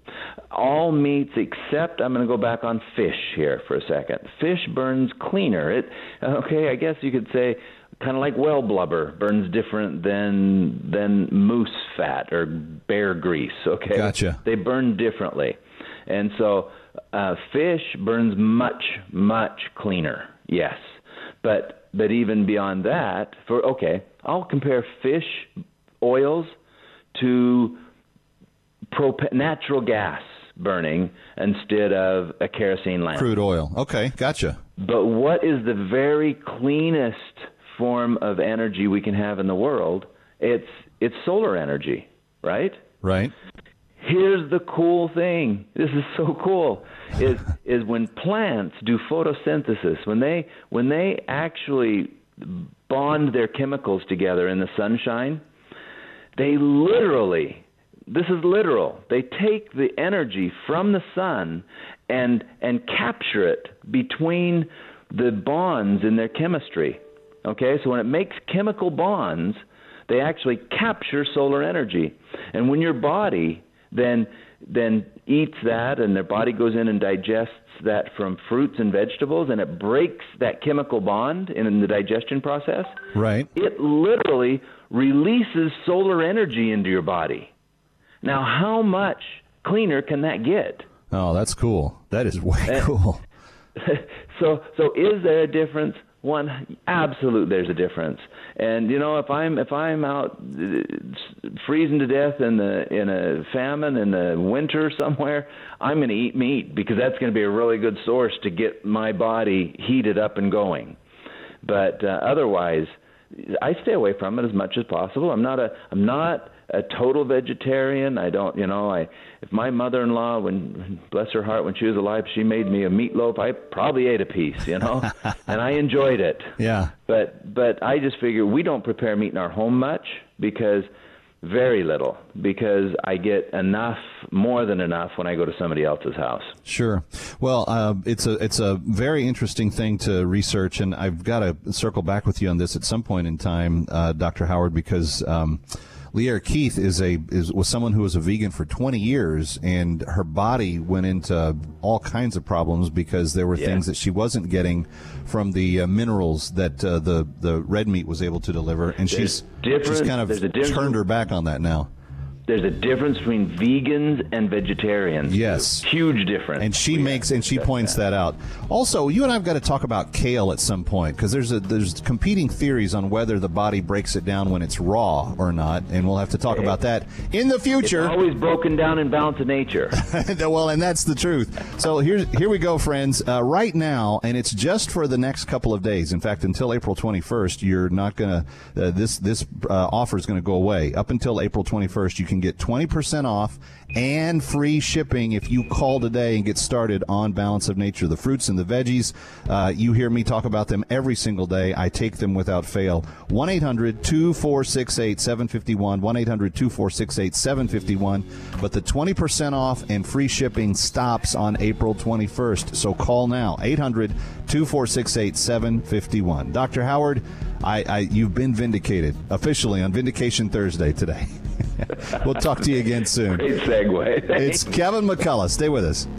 All meats except, I'm going to go back on fish here for a second. Fish burns cleaner. It okay, I guess you could say kind of like whale blubber burns different than than moose fat or bear grease, okay? Gotcha. They burn differently. And so uh, fish burns much, much cleaner, yes. But but even beyond that, for okay, I'll compare fish oils to prop- natural gas burning instead of a kerosene lamp. Crude oil. Okay, gotcha. But what is the very cleanest form of energy we can have in the world? It's it's solar energy, right? Right. Here's the cool thing. This is so cool. Is is when plants do photosynthesis, when they when they actually bond their chemicals together in the sunshine, they literally, this is literal, they take the energy from the sun and and capture it between the bonds in their chemistry. Okay, so when it makes chemical bonds, they actually capture solar energy. And when your body then then eats that, and their body goes in and digests that from fruits and vegetables, and it breaks that chemical bond in the digestion process, right? It literally releases solar energy into your body. Now, how much cleaner can that get? Oh, that's cool. That is way and, cool. So, so is there a difference? One, absolute, there's a difference. And you know, if I'm if I'm out freezing to death in the in a famine in the winter somewhere, I'm going to eat meat because that's going to be a really good source to get my body heated up and going. But uh, otherwise, I stay away from it as much as possible. I'm not a I'm not a total vegetarian. I don't, you know, I if my mother-in-law, when bless her heart, when she was alive, she made me a meatloaf, I probably ate a piece, you know, and I enjoyed it. Yeah. But but I just figure we don't prepare meat in our home much because very little because I get enough, more than enough, when I go to somebody else's house. Sure. Well, uh, it's a it's a very interesting thing to research, and I've got to circle back with you on this at some point in time, uh, Doctor Howard, because um, Lierre Keith is a is was someone who was a vegan for twenty years, and her body went into all kinds of problems because there were Yeah. things that she wasn't getting from the uh, minerals that uh, the the red meat was able to deliver, and There's she's difference- she's kind there's a of difference- turned her back on that now. There's a difference between vegans and vegetarians. Yes. Huge difference. And she makes and she points that out. Also, you and I've got to talk about kale at some point because there's a there's competing theories on whether the body breaks it down when it's raw or not, and we'll have to talk about that in the future. It's always broken down in balance of nature. Well, and that's the truth. So here's here we go, friends. Uh, right now, and it's just for the next couple of days. In fact, until April twenty-first, you're not gonna uh, this this uh, offer is going to go away. Up until April twenty-first, you can get twenty percent off and free shipping if you call today and get started on Balance of Nature. The fruits and the veggies, uh, you hear me talk about them every single day. I take them without fail. one eight hundred two four six eight seven five one, one eight hundred two four six eight seven five one. But the twenty percent off and free shipping stops on April twenty-first. So call now, eight hundred two four six eight seven five one. Doctor Howard, I, I, you've been vindicated officially on Vindication Thursday today. We'll talk to you again soon. Great segue. It's Kevin McCullough. Stay with us.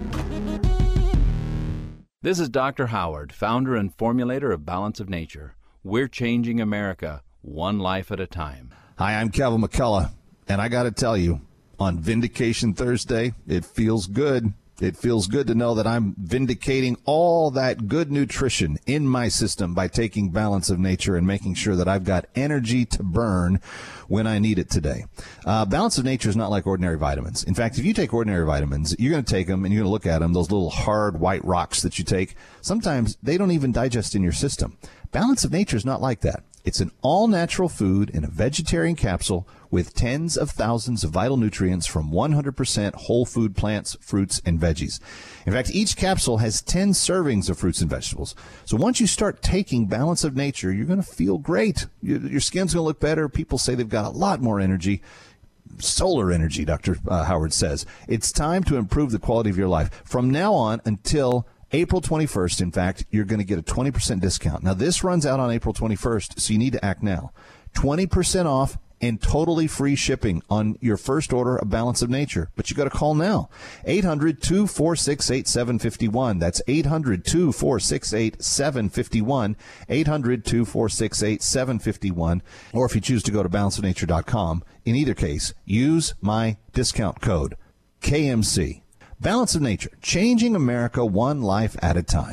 This is Doctor Howard, founder and formulator of Balance of Nature. We're changing America one life at a time. Hi, I'm Kevin McCullough, and I got to tell you, on Vindication Thursday, it feels good. It feels good to know that I'm vindicating all that good nutrition in my system by taking Balance of Nature and making sure that I've got energy to burn when I need it today. Uh, Balance of Nature is not like ordinary vitamins. In fact, if you take ordinary vitamins, you're going to take them and you're going to look at them, those little hard white rocks that you take. Sometimes they don't even digest in your system. Balance of Nature is not like that. It's an all-natural food in a vegetarian capsule with tens of thousands of vital nutrients from one hundred percent whole food plants, fruits, and veggies. In fact, each capsule has ten servings of fruits and vegetables. So once you start taking Balance of Nature, you're going to feel great. Your, your skin's going to look better. People say they've got a lot more energy. Solar energy, Doctor Uh, Howard says. It's time to improve the quality of your life. From now on until April twenty-first, in fact, you're going to get a twenty percent discount. Now, this runs out on April twenty-first, so you need to act now. twenty percent off and totally free shipping on your first order of Balance of Nature. But you got to call now. eight hundred two four six eight seven five one. That's eight hundred two four six eight seven five one. eight hundred two four six eight seven five one. Or if you choose to go to balance of nature dot com, in either case, use my discount code, K M C. Balance of Nature, changing America one life at a time.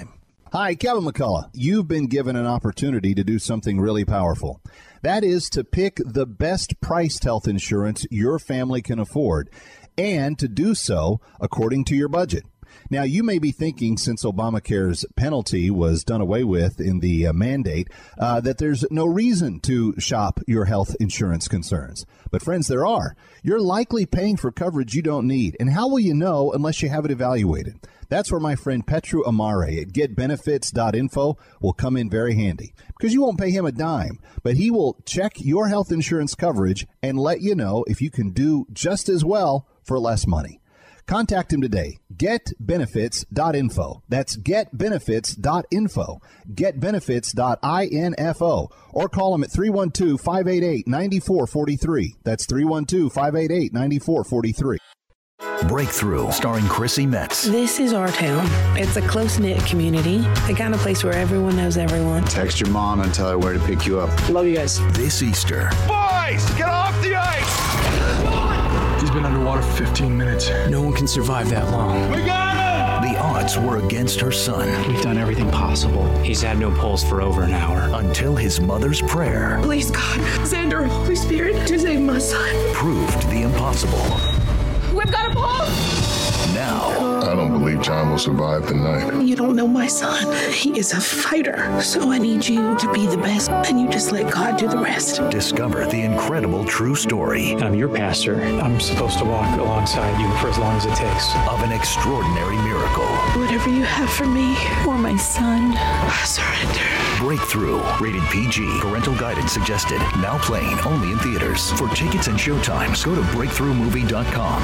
Hi, Kevin McCullough. You've been given an opportunity to do something really powerful. That is to pick the best priced health insurance your family can afford, and to do so according to your budget. Now, you may be thinking, since Obamacare's penalty was done away with in the uh, mandate, uh, that there's no reason to shop your health insurance concerns. But friends, there are. You're likely paying for coverage you don't need. And how will you know unless you have it evaluated? That's where my friend Petru Amare at get benefits dot info will come in very handy, because you won't pay him a dime, but he will check your health insurance coverage and let you know if you can do just as well for less money. Contact him today. get benefits dot info. That's get benefits dot info. get benefits dot info. Or call him at three one two, five eight eight, nine four four three. That's three one two, five eight eight, nine four four three. Breakthrough, starring Chrissy Metz. This is our town. It's a close-knit community, the kind of place where everyone knows everyone. Text your mom and tell her where to pick you up. Love you guys. This Easter. Boys, get off the ice! He's been underwater for fifteen minutes. No one can survive that long. We got him! The odds were against her son. We've done everything possible. He's had no pulse for over an hour. Until his mother's prayer. Please, God, Xander, Holy Spirit, to save my son. Proved the impossible. We've got a pulse! Now. I don't believe John will survive the night. You don't know my son. He is a fighter. So I need you to be the best, and you just let God do the rest. Discover the incredible true story. I'm your pastor. I'm supposed to walk alongside you for as long as it takes. Of an extraordinary miracle. Whatever you have for me or my son, I surrender. Breakthrough. Rated P G. Parental guidance suggested. Now playing only in theaters. For tickets and showtimes, go to breakthrough movie dot com.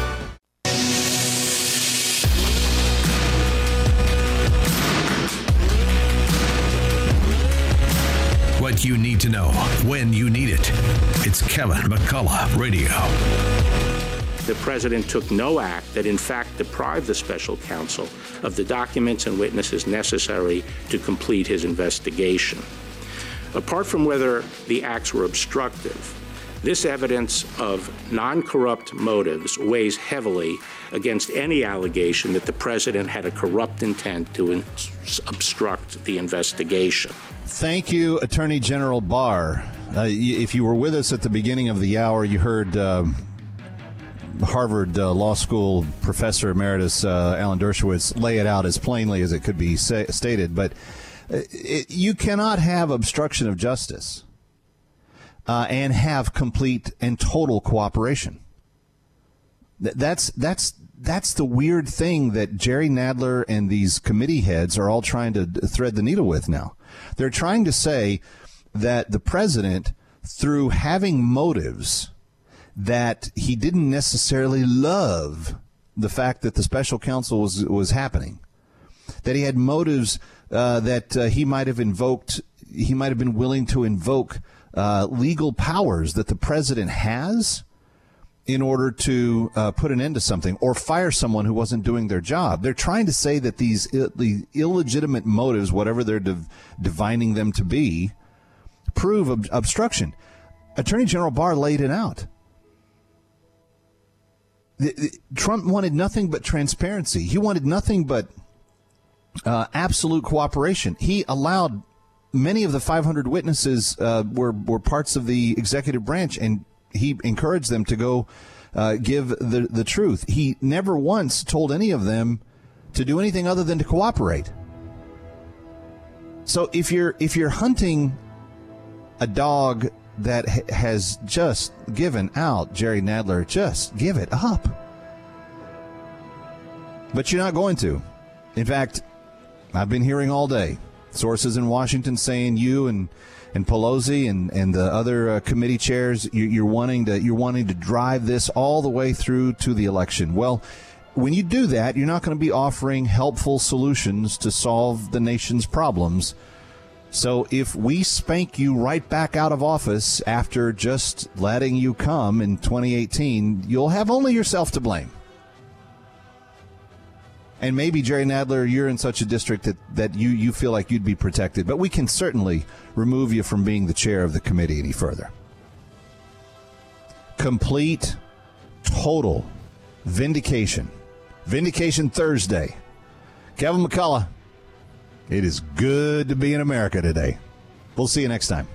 What you need to know when you need it. It's Kevin McCullough Radio. The president took no act that in fact deprived the special counsel of the documents and witnesses necessary to complete his investigation. Apart from whether the acts were obstructive, this evidence of non-corrupt motives weighs heavily against any allegation that the president had a corrupt intent to in- obstruct the investigation. Thank you, Attorney General Barr. Uh, if you were with us at the beginning of the hour, you heard uh, Harvard uh, Law School Professor Emeritus uh, Alan Dershowitz lay it out as plainly as it could be say- stated. But it, you cannot have obstruction of justice uh, and have complete and total cooperation. That's that's that's the weird thing that Jerry Nadler and these committee heads are all trying to thread the needle with now. They're trying to say that the president, through having motives that he didn't necessarily love the fact that the special counsel was was happening, that he had motives uh, that uh, he might have invoked, he might have been willing to invoke uh, legal powers that the president has in order to uh, put an end to something or fire someone who wasn't doing their job. They're trying to say that these Ill- the illegitimate motives, whatever they're div- divining them to be, prove ob- obstruction. Attorney General Barr laid it out. The, the, Trump wanted nothing but transparency. He wanted nothing but uh, absolute cooperation. He allowed many of the five hundred witnesses uh, were, were parts of the executive branch, and he encouraged them to go uh, give the, the truth. He never once told any of them to do anything other than to cooperate. So if you're if you're hunting a dog that ha- has just given out, Jerry Nadler, just give it up. But you're not going to. In fact, I've been hearing all day sources in Washington saying you and and Pelosi and, and the other uh, committee chairs, you, you're wanting to you're wanting to drive this all the way through to the election. Well, when you do that, you're not going to be offering helpful solutions to solve the nation's problems. So if we spank you right back out of office after just letting you come in twenty eighteen, you'll have only yourself to blame. And maybe, Jerry Nadler, you're in such a district that, that you, you feel like you'd be protected. But we can certainly remove you from being the chair of the committee any further. Complete, total vindication. Vindication Thursday. Kevin McCullough, It is good to be in America today. We'll see you next time.